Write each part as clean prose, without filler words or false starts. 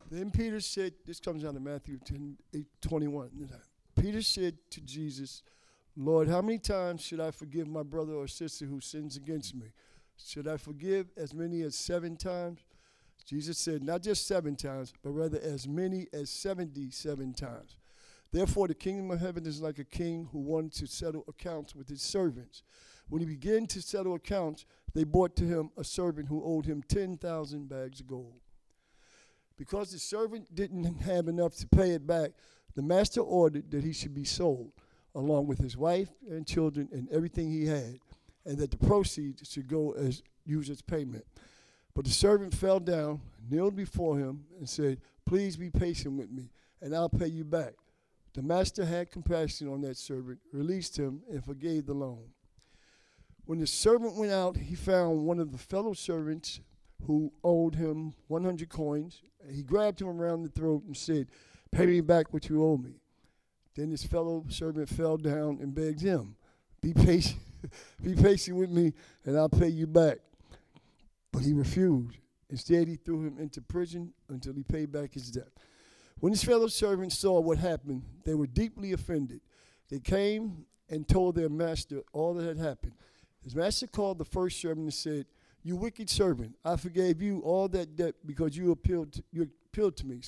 Then Peter said, this comes out of Matthew 10:21. Peter said to Jesus, Lord, how many times should I forgive my brother or sister who sins against me? Should I forgive as many as 7 times? Jesus said, not just 7 times, but rather as many as 77 times. Therefore, the kingdom of heaven is like a king who wanted to settle accounts with his servants. When he began to settle accounts, they brought to him a servant who owed him 10,000 bags of gold. Because the servant didn't have enough to pay it back, the master ordered that he should be sold, along with his wife and children and everything he had, and that the proceeds should go as used as payment. But the servant fell down, kneeled before him, and said, please be patient with me, and I'll pay you back. The master had compassion on that servant, released him, and forgave the loan. When the servant went out, he found one of the fellow servants who owed him 100 coins. He grabbed him around the throat and said, pay me back what you owe me. Then his fellow servant fell down and begged him, be patient, be patient with me, and I'll pay you back. But he refused. Instead, he threw him into prison until he paid back his debt. When his fellow servants saw what happened, they were deeply offended. They came and told their master all that had happened. His master called the first servant and said, you wicked servant, I forgave you all that debt because you appealed to me.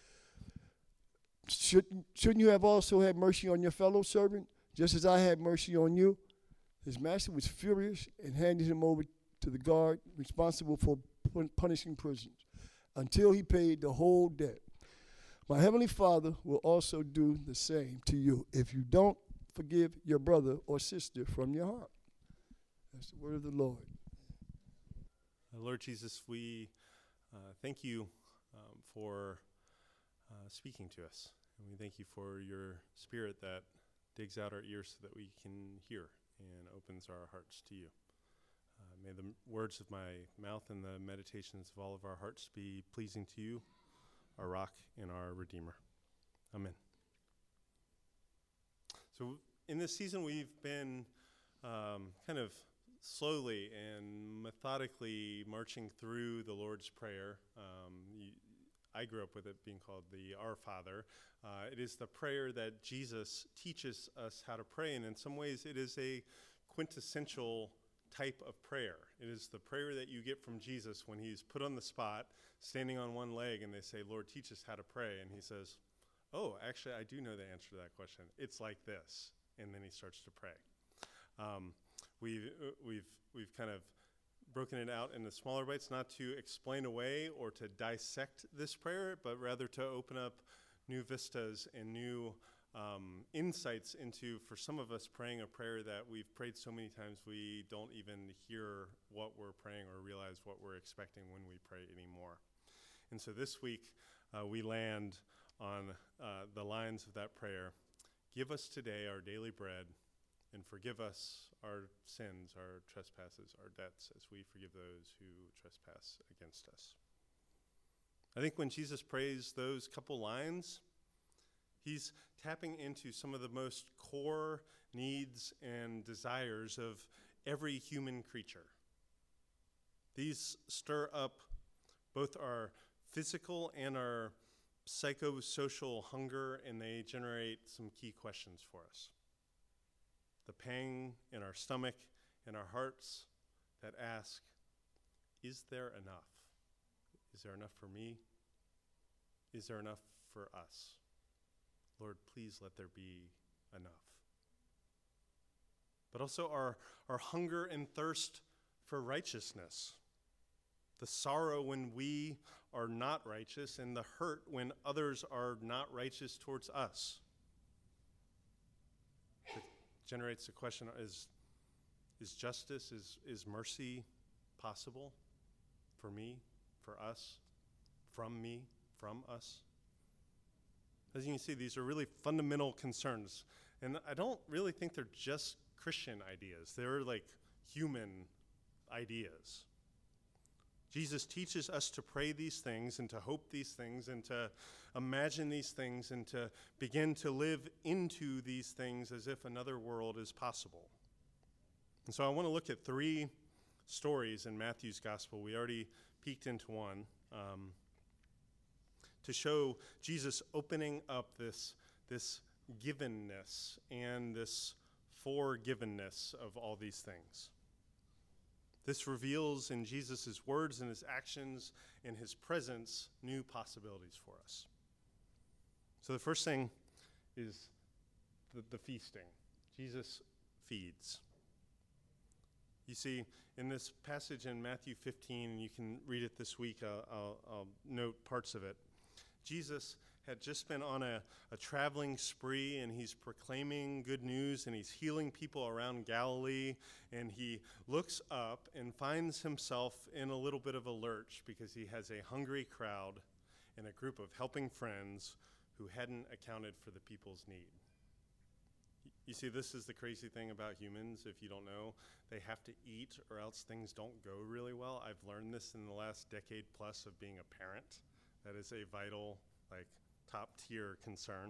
Shouldn't you have also had mercy on your fellow servant, just as I had mercy on you? His master was furious and handed him over to the guard responsible for punishing prisoners until he paid the whole debt. My heavenly Father will also do the same to you if you don't forgive your brother or sister from your heart. That's the word of the Lord. Lord Jesus, we thank you for speaking to us. And we thank you for your spirit that digs out our ears so that we can hear and opens our hearts to you. May the words of my mouth and the meditations of all of our hearts be pleasing to you, our rock and our redeemer. Amen. So in this season, we've been kind of slowly and methodically marching through the Lord's Prayer. I grew up with it being called the Our Father. It is the prayer that Jesus teaches us how to pray, and in some ways it is a quintessential type of prayer. It is the prayer that you get from Jesus when he's put on the spot, standing on one leg, and they say, Lord, teach us how to pray. And he says, oh, actually, I do know the answer to that question. It's like this. And then he starts to pray. We've kind of broken it out into smaller bites, not to explain away or to dissect this prayer, but rather to open up new vistas and new insights into, for some of us, praying a prayer that we've prayed so many times we don't even hear what we're praying or realize what we're expecting when we pray anymore. And so this week, we land on the lines of that prayer. Give us today our daily bread, and forgive us our sins, our trespasses, our debts, as we forgive those who trespass against us. I think when Jesus prays those couple lines, he's tapping into some of the most core needs and desires of every human creature. These stir up both our physical and our psychosocial hunger, and they generate some key questions for us. The pang in our stomach and our hearts that ask, is there enough? Is there enough for me? Is there enough for us? Lord, please let there be enough. But also our hunger and thirst for righteousness. The sorrow when we are not righteous, and the hurt when others are not righteous towards us. It generates the question, is justice, is mercy possible for me, for us, from me, from us? As you can see, these are really fundamental concerns. And I don't really think they're just Christian ideas. They're like human ideas. Jesus teaches us to pray these things and to hope these things and to imagine these things and to begin to live into these things as if another world is possible. And so I want to look at 3 stories in Matthew's gospel. We already peeked into one. to show Jesus opening up this givenness and this forgivenness of all these things. This reveals in Jesus' words and his actions and his presence new possibilities for us. So the first thing is the feasting. Jesus feeds. You see, in this passage in Matthew 15, and you can read it this week, I'll note parts of it. Jesus had just been on a traveling spree, and he's proclaiming good news, and he's healing people around Galilee, and he looks up and finds himself in a little bit of a lurch because he has a hungry crowd and a group of helping friends who hadn't accounted for the people's need. You see, this is the crazy thing about humans, if you don't know. They have to eat or else things don't go really well. I've learned this in the last decade plus of being a parent. That is a vital, top tier concern.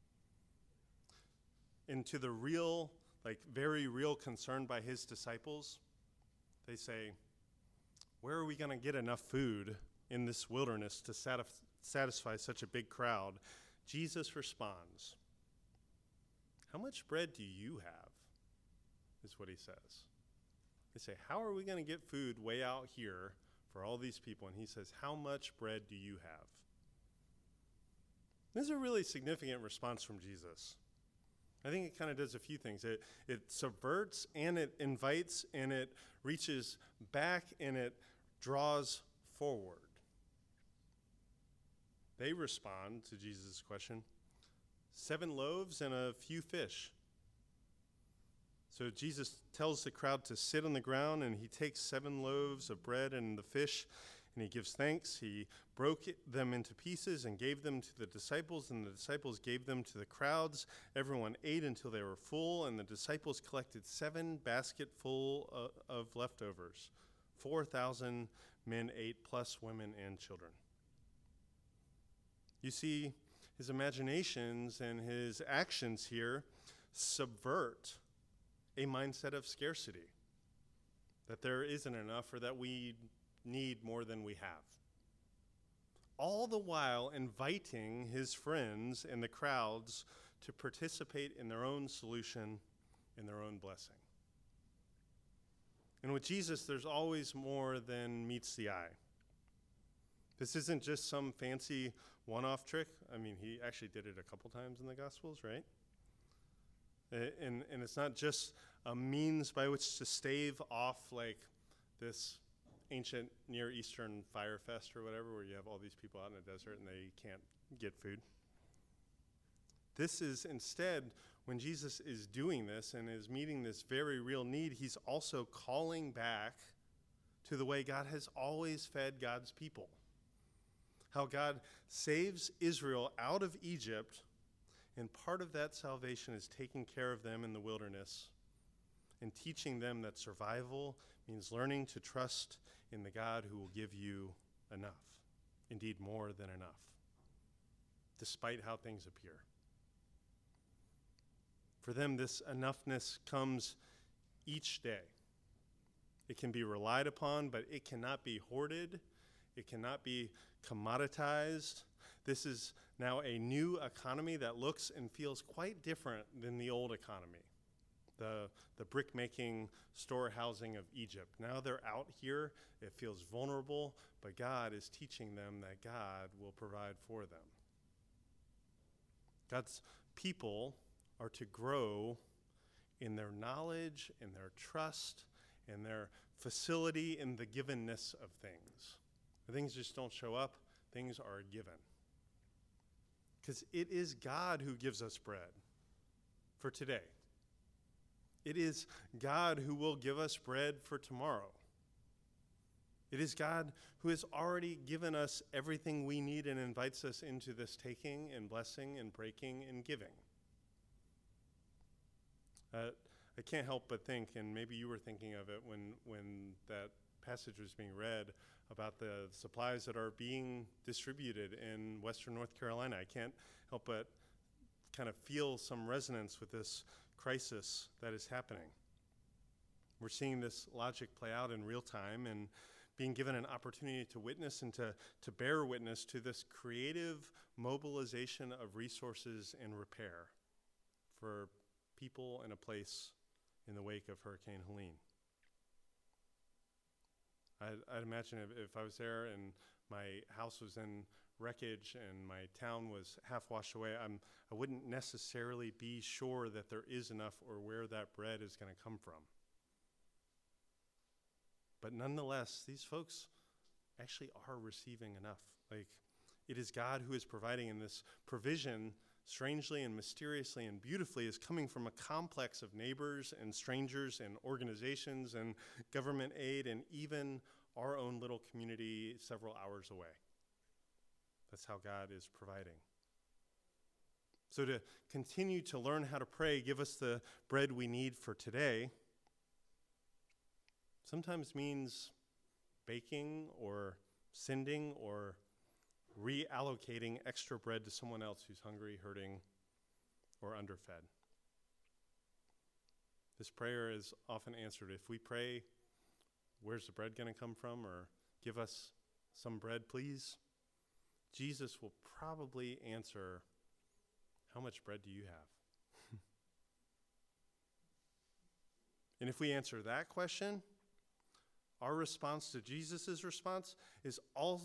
And to the real, very real concern by his disciples, they say, where are we going to get enough food in this wilderness to satisfy such a big crowd? Jesus responds, how much bread do you have? Is what he says. They say, how are we going to get food way out here for all these people? And he says, how much bread do you have? This is a really significant response from Jesus. I think it kind of does a few things. It subverts and it invites and it reaches back and it draws forward. They respond to Jesus' question, 7 loaves and a few fish. So Jesus tells the crowd to sit on the ground, and he takes 7 loaves of bread and the fish, and he gives thanks. He broke them into pieces and gave them to the disciples, and the disciples gave them to the crowds. Everyone ate until they were full, and the disciples collected 7 basketfuls of leftovers. 4,000 men ate, plus women and children. You see, his imaginations and his actions here subvert a mindset of scarcity, that there isn't enough or that we need more than we have. All the while inviting his friends and the crowds to participate in their own solution, in their own blessing. And with Jesus, there's always more than meets the eye. This isn't just some fancy one-off trick. I mean, he actually did it a couple times in the Gospels, right? And it's not just a means by which to stave off this ancient Near Eastern fire fest or whatever, where you have all these people out in the desert and they can't get food. This is instead, when Jesus is doing this and is meeting this very real need, he's also calling back to the way God has always fed God's people. How God saves Israel out of Egypt, and part of that salvation is taking care of them in the wilderness and teaching them that survival means learning to trust in the God who will give you enough, indeed more than enough, despite how things appear. For them, this enoughness comes each day. It can be relied upon, but it cannot be hoarded. It cannot be commoditized. This is now a new economy that looks and feels quite different than the old economy, the brick-making storehousing of Egypt. Now they're out here. It feels vulnerable, but God is teaching them that God will provide for them. God's people are to grow in their knowledge, in their trust, in their facility in the givenness of things. Things just don't show up. Things are given. Because it is God who gives us bread for today. It is God who will give us bread for tomorrow. It is God who has already given us everything we need and invites us into this taking and blessing and breaking and giving. I can't help but think, and maybe you were thinking of it when that passage was being read, about the supplies that are being distributed in Western North Carolina. I can't help but kind of feel some resonance with this crisis that is happening. We're seeing this logic play out in real time, and being given an opportunity to witness and to bear witness to this creative mobilization of resources and repair for people in a place in the wake of Hurricane Helene. I'd imagine if I was there and my house was in wreckage and my town was half washed away, I wouldn't necessarily be sure that there is enough or where that bread is going to come from. But nonetheless, these folks actually are receiving enough. Like, it is God who is providing, and this provision, strangely and mysteriously and beautifully, is coming from a complex of neighbors and strangers and organizations and government aid and even our own little community several hours away. That's how God is providing. So to continue to learn how to pray, give us the bread we need for today, sometimes means baking or sending or reallocating extra bread to someone else who's hungry, hurting, or underfed. This prayer is often answered. If we pray, "Where's the bread going to come from?" or "Give us some bread, please," Jesus will probably answer, "How much bread do you have?" And if we answer that question, our response to Jesus' response is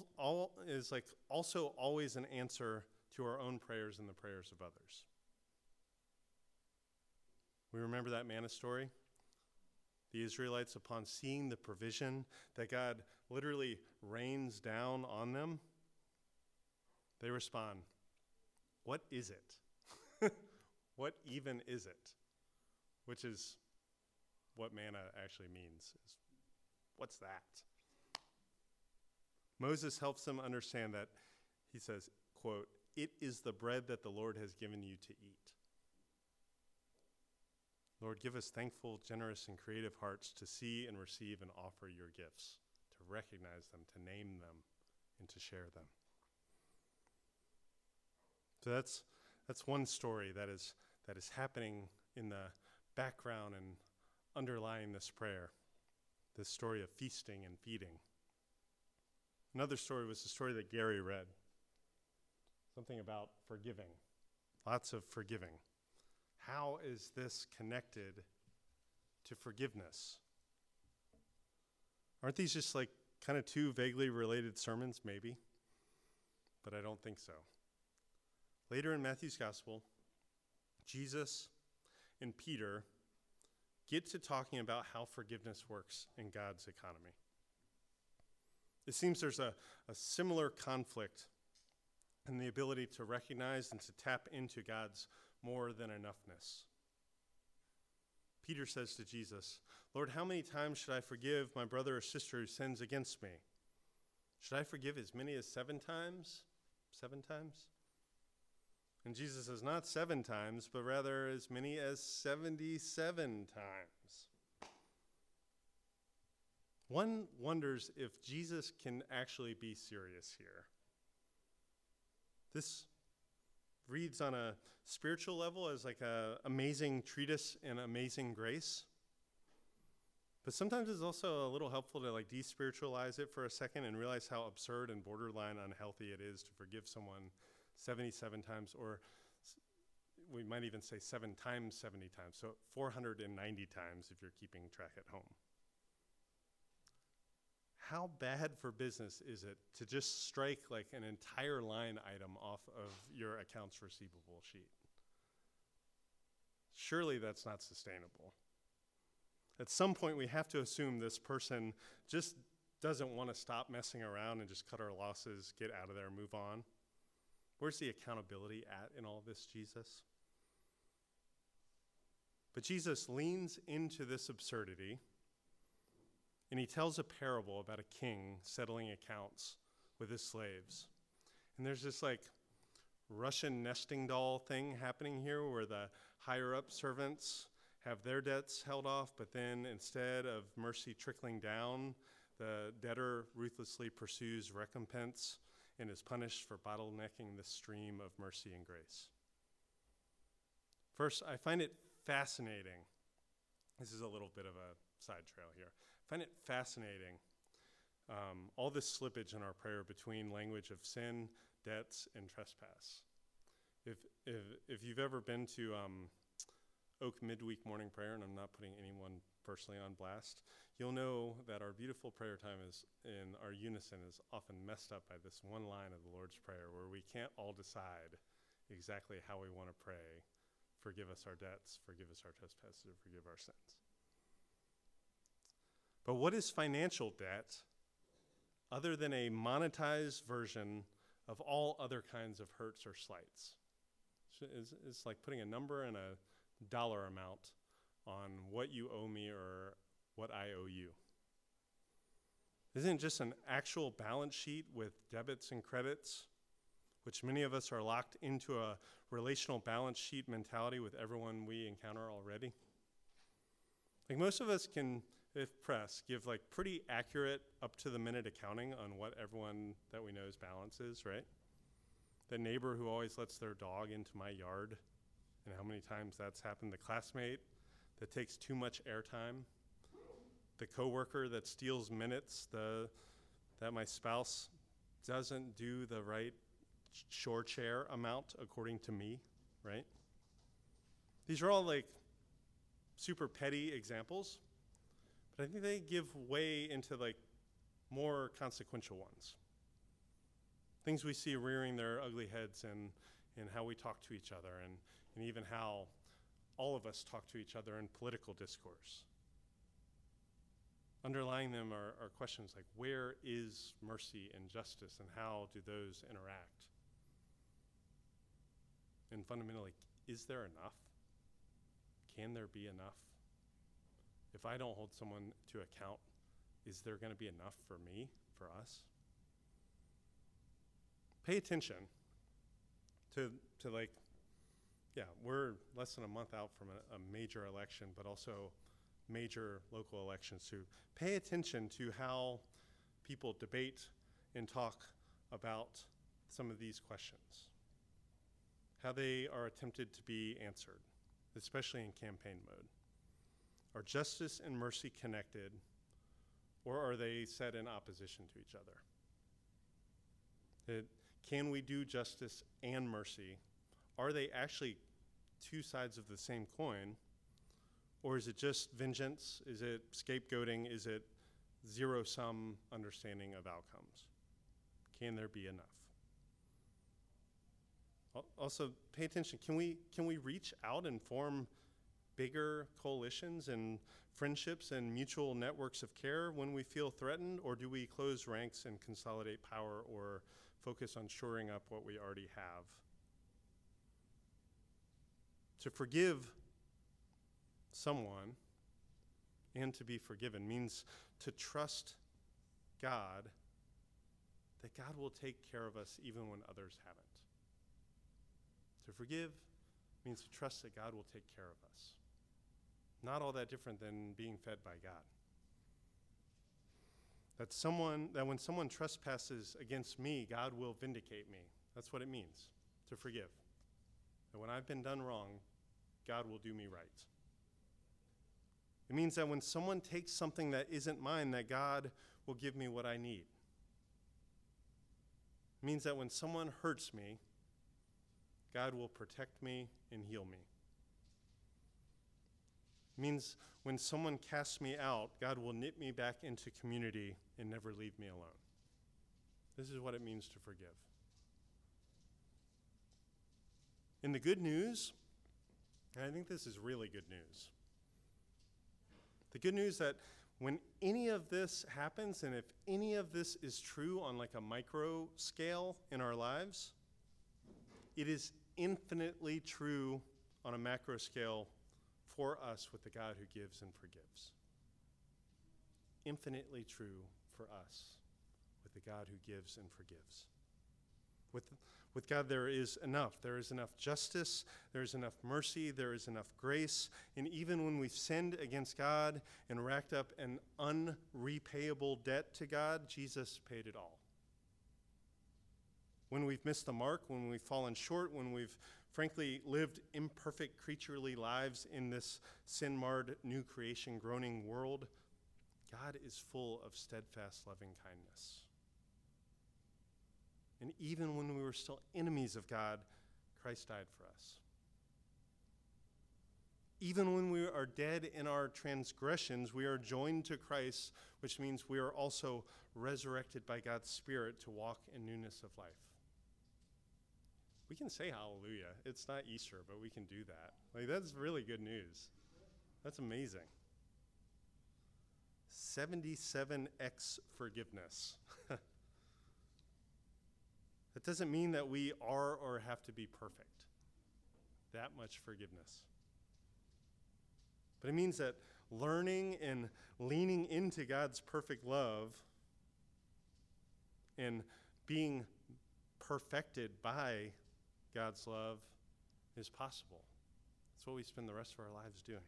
also always an answer to our own prayers and the prayers of others. We remember that manna story? The Israelites, upon seeing the provision that God literally rains down on them, they respond, "What is it?" What even is it? Which is what manna actually means. What's that? Moses helps them understand that. He says, quote, "It is the bread that the Lord has given you to eat." Lord, give us thankful, generous, and creative hearts to see and receive and offer your gifts, to recognize them, to name them, and to share them. So that's one story that is happening in the background and underlying this prayer, this story of feasting and feeding. Another story was the story that Gary read, something about forgiving, lots of forgiving. How is this connected to forgiveness? Aren't these just like kind of two vaguely related sermons? Maybe, but I don't think so. Later in Matthew's gospel, Jesus and Peter get to talking about how forgiveness works in God's economy. It seems there's a similar conflict in the ability to recognize and to tap into God's more than enoughness. Peter says to Jesus, "Lord, how many times should I forgive my brother or sister who sins against me? Should I forgive as many as 7 times? 7 times?" And Jesus says, not 7 times, but rather as many as 77 times. One wonders if Jesus can actually be serious here. This reads on a spiritual level as like an amazing treatise in amazing grace. But sometimes it's also a little helpful to like despiritualize it for a second and realize how absurd and borderline unhealthy it is to forgive someone 77 times, or we might even say 7 times 70 times, so 490 times if you're keeping track at home. How bad for business is it to just strike like an entire line item off of your accounts receivable sheet? Surely that's not sustainable. At some point, we have to assume this person just doesn't want to stop messing around and just cut our losses, get out of there, move on. Where's the accountability at in all this, Jesus? But Jesus leans into this absurdity, and he tells a parable about a king settling accounts with his slaves. And there's this like Russian nesting doll thing happening here where the higher up servants have their debts held off, but then instead of mercy trickling down, the debtor ruthlessly pursues recompense and is punished for bottlenecking the stream of mercy and grace. First, I find it fascinating. This is a little bit of a side trail here. I find it fascinating all this slippage in our prayer between language of sin, debts, and trespass. If you've ever been to Oak Midweek Morning Prayer, and I'm not putting anyone personally on blast, you'll know that our beautiful prayer time is in our unison is often messed up by this one line of the Lord's Prayer where we can't all decide exactly how we want to pray. Forgive us our debts, forgive us our trespasses, or forgive our sins. But what is financial debt other than a monetized version of all other kinds of hurts or slights? It's like putting a number and a dollar amount on what you owe me or what I owe you. Isn't it just an actual balance sheet with debits and credits, which many of us are locked into a relational balance sheet mentality with everyone we encounter already? Like most of us can, if pressed, give like pretty accurate up-to-the-minute accounting on what everyone that we know's balance is, right? The neighbor who always lets their dog into my yard, and how many times that's happened. The classmate that takes too much airtime. The coworker that steals minutes. That my spouse doesn't do the right shore chair amount according to me, right? These are all like super petty examples, but I think they give way into like more consequential ones. Things we see rearing their ugly heads in how we talk to each other and even how all of us talk to each other in political discourse. Underlying them are questions like, where is mercy and justice, and how do those interact? And fundamentally, is there enough? Can there be enough? If I don't hold someone to account, is there going to be enough for me, for us? Pay attention to like, yeah, we're less than a month out from a major election, but also major local elections too. Pay attention to how people debate and talk about some of these questions, how they are attempted to be answered, especially in campaign mode. Are justice and mercy connected, or are they set in opposition to each other? Can we do justice and mercy? Are they actually two sides of the same coin? Or is it just vengeance? Is it scapegoating? Is it zero-sum understanding of outcomes? Can there be enough? Also, pay attention. Can we reach out and form bigger coalitions and friendships and mutual networks of care when we feel threatened? Or do we close ranks and consolidate power or focus on shoring up what we already have? To forgive someone and to be forgiven means to trust God, that God will take care of us even when others haven't. To forgive means to trust that God will take care of us. Not all that different than being fed by God. That when someone trespasses against me, God will vindicate me. That's what it means to forgive. That when I've been done wrong, God will do me right. It means that when someone takes something that isn't mine, that God will give me what I need. It means that when someone hurts me, God will protect me and heal me. It means when someone casts me out, God will knit me back into community and never leave me alone. This is what it means to forgive. And the good news, and I think this is really good news, the good news that when any of this happens, and if any of this is true on like a micro scale in our lives, it is infinitely true on a macro scale for us with the God who gives and forgives. Infinitely true for us with the God who gives and forgives. With God there is enough. There is enough justice, there is enough mercy, there is enough grace, and even when we've sinned against God and racked up an unrepayable debt to God, Jesus paid it all. When we've missed the mark, when we've fallen short, when we've frankly lived imperfect creaturely lives in this sin-marred new creation groaning world, God is full of steadfast loving kindness. And even when we were still enemies of God, Christ died for us. Even when we are dead in our transgressions, we are joined to Christ, which means we are also resurrected by God's Spirit to walk in newness of life. We can say hallelujah. It's not Easter, but we can do that. Like, that's really good news. That's amazing. 77x forgiveness. That doesn't mean that we are or have to be perfect. That much forgiveness. But it means that learning and leaning into God's perfect love and being perfected by God's love is possible. That's what we spend the rest of our lives doing.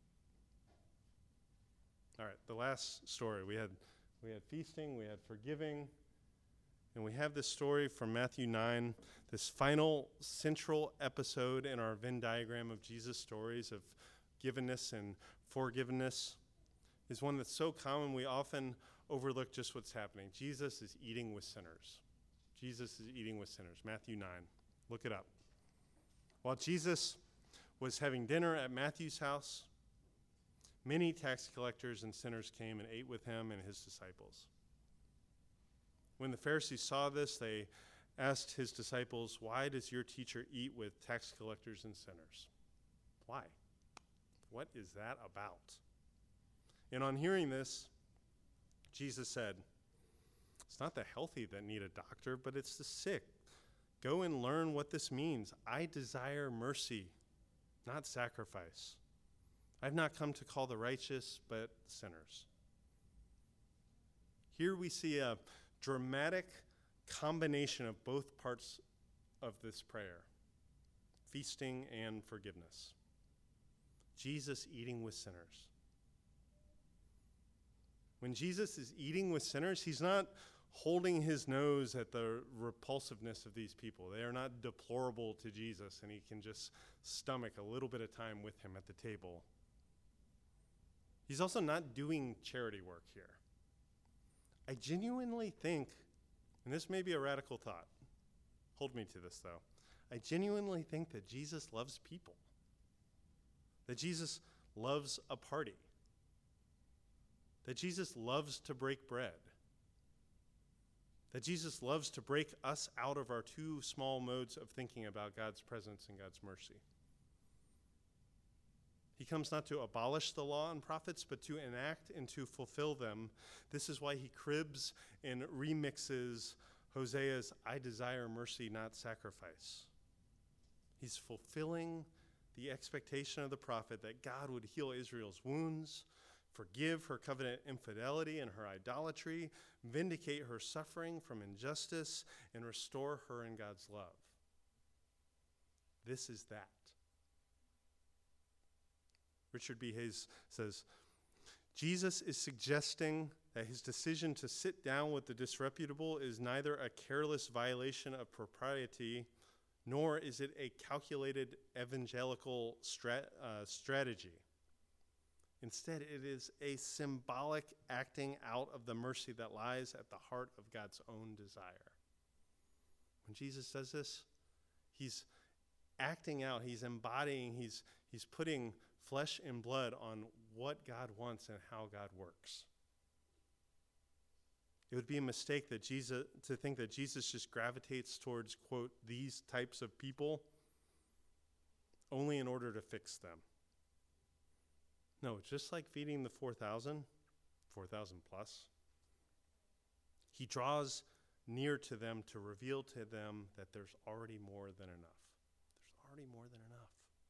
All right, the last story. We had feasting, we had forgiving, and we have this story from Matthew 9, this final central episode in our Venn diagram of Jesus' stories of givenness and forgiveness is one that's so common we often overlook just what's happening. Jesus is eating with sinners. Jesus is eating with sinners. Matthew 9. Look it up. While Jesus was having dinner at Matthew's house, many tax collectors and sinners came and ate with him and his disciples. When the Pharisees saw this, they asked his disciples, "Why does your teacher eat with tax collectors and sinners?" Why? What is that about? And on hearing this, Jesus said, "It's not the healthy that need a doctor, but it's the sick. Go and learn what this means. I desire mercy, not sacrifice. I've not come to call the righteous, but sinners." Here we see a dramatic combination of both parts of this prayer, feasting and forgiveness. Jesus eating with sinners. When Jesus is eating with sinners, he's not holding his nose at the repulsiveness of these people. They are not deplorable to Jesus, and he can just stomach a little bit of time with him at the table. He's also not doing charity work here. I genuinely think, and this may be a radical thought, hold me to this though, I genuinely think that Jesus loves people, that Jesus loves a party, that Jesus loves to break bread, that Jesus loves to break us out of our two small modes of thinking about God's presence and God's mercy. He comes not to abolish the law and prophets, but to enact and to fulfill them. This is why he cribs and remixes Hosea's "I desire mercy, not sacrifice." He's fulfilling the expectation of the prophet that God would heal Israel's wounds, forgive her covenant infidelity and her idolatry, vindicate her suffering from injustice, and restore her in God's love. This is that. Richard B. Hayes says, Jesus is suggesting that his decision to sit down with the disreputable is neither a careless violation of propriety, nor is it a calculated evangelical strategy. Instead, it is a symbolic acting out of the mercy that lies at the heart of God's own desire. When Jesus does this, he's acting out, he's embodying, he's putting flesh and blood on what God wants and how God works. It would be a mistake to think that Jesus just gravitates towards, quote, these types of people only in order to fix them. No, just like feeding the 4,000 plus, he draws near to them to reveal to them that there's already more than enough. There's already more than enough.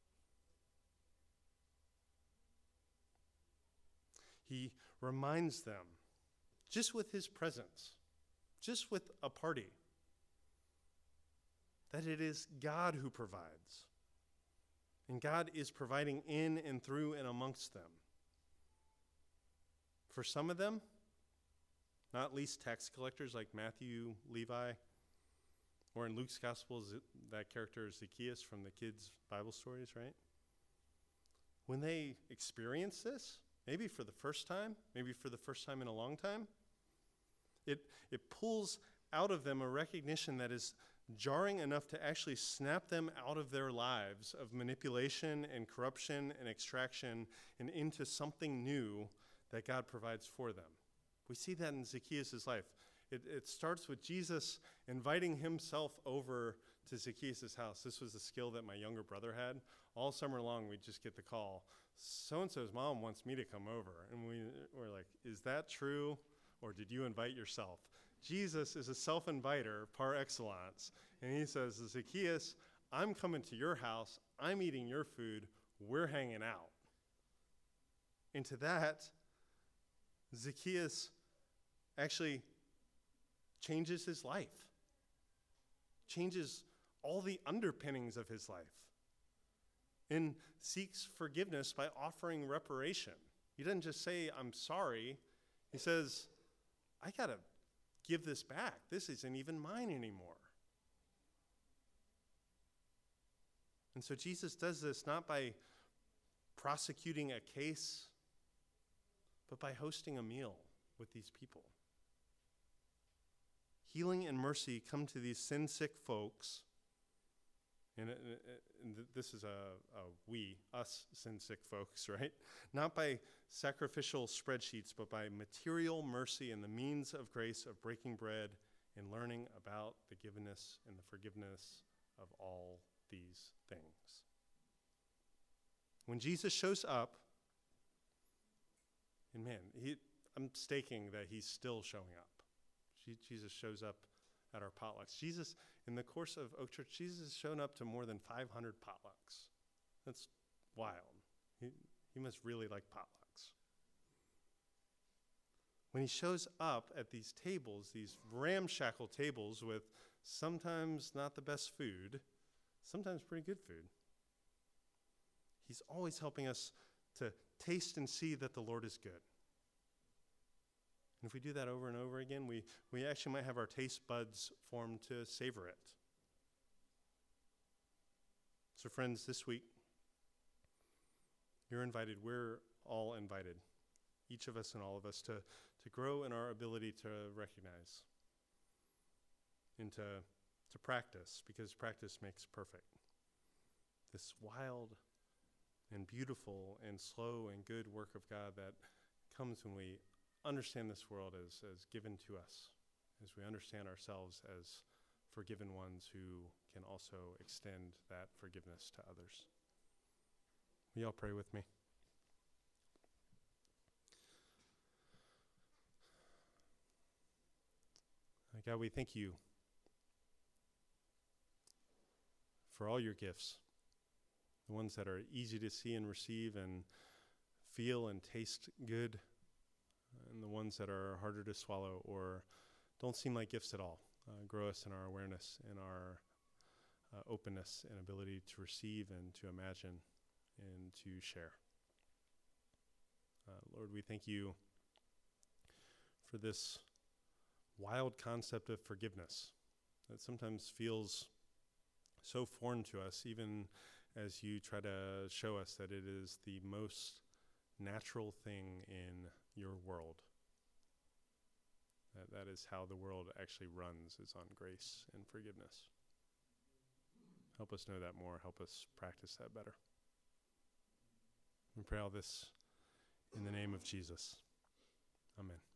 He reminds them, just with his presence, just with a party, that it is God who provides. And God is providing in and through and amongst them. For some of them, not least tax collectors like Matthew, Levi, or in Luke's gospel, that character is Zacchaeus from the kids' Bible stories, right? When they experience this, maybe for the first time, maybe for the first time in a long time. It pulls out of them a recognition that is jarring enough to actually snap them out of their lives of manipulation and corruption and extraction and into something new that God provides for them. We see that in Zacchaeus' life. It starts with Jesus inviting himself over to Zacchaeus' house. This was a skill that my younger brother had. All summer long, we'd just get the call, so-and-so's mom wants me to come over. And we're like, is that true, or did you invite yourself? Jesus is a self-inviter par excellence. And he says, Zacchaeus, I'm coming to your house. I'm eating your food. We're hanging out. And to that, Zacchaeus actually changes his life, changes all the underpinnings of his life, and seeks forgiveness by offering reparation. He doesn't just say, I'm sorry. He says, I got to give this back. This isn't even mine anymore. And so Jesus does this not by prosecuting a case, but by hosting a meal with these people. Healing and mercy come to these sin-sick folks, and this is us sin-sick folks, right? Not by sacrificial spreadsheets, but by material mercy and the means of grace of breaking bread and learning about the givenness and the forgiveness of all these things. When Jesus shows up, and man, I'm staking that he's still showing up. Jesus shows up at our potlucks. Jesus, in the course of Oak Church, Jesus has shown up to more than 500 potlucks. That's wild. He must really like potlucks. When he shows up at these tables, these ramshackle tables with sometimes not the best food, sometimes pretty good food, he's always helping us to taste and see that the Lord is good. And if we do that over and over again, we actually might have our taste buds formed to savor it. So friends, this week, you're invited. We're all invited, each of us and all of us, to grow in our ability to recognize and to practice, because practice makes perfect. This wild and beautiful and slow and good work of God that comes when we understand this world as given to us, as we understand ourselves as forgiven ones who can also extend that forgiveness to others. Will you all pray with me? God, we thank you for all your gifts, the ones that are easy to see and receive and feel and taste good, and the ones that are harder to swallow or don't seem like gifts at all. Grow us in our awareness and our openness and ability to receive and to imagine and to share. Lord, we thank you for this wild concept of forgiveness that sometimes feels so foreign to us, even as you try to show us that it is the most natural thing in your world. That is how the world actually runs, is on grace and forgiveness. Help us know that more. Help us practice that better. We pray all this in the name of Jesus. Amen.